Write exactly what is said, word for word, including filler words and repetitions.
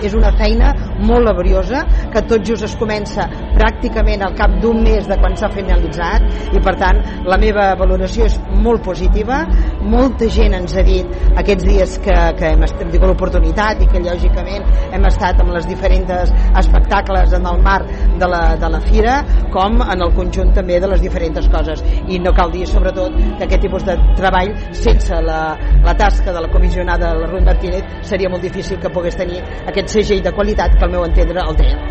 És una feina molt laboriosa que tot just es comença pràcticament al cap d'un mes de quan s'ha finalitzat, i per tant la meva valoració és molt positiva. Molta gent ens ha dit aquests dies que, que hem tingut l'oportunitat i que lògicament hem estat amb les diferents espectacles en el marc de la, de la fira, com en el conjunt també de les diferents coses, i no cal dir sobretot que aquest tipus de treball sense la, la tasca de la comissionada la Ruth Martínez seria molt difícil que pogués tenir aquest segell de qualitat que al meu entendre el té.